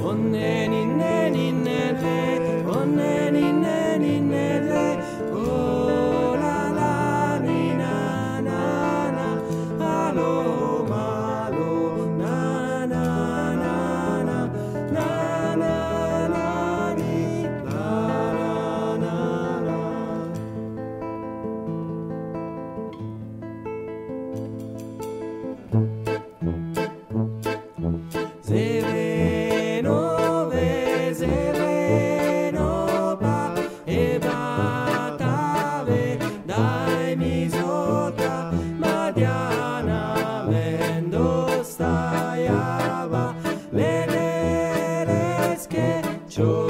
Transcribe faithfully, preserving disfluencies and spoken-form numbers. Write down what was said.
onne ninne ninne re, onne ninne ninne re, oh la la ni na na na, alo malo na na na na, na na na ni la la na na. Sereno ve, sereno ba, e batave dai misota, Madiana mendo staiava, vederes che ciò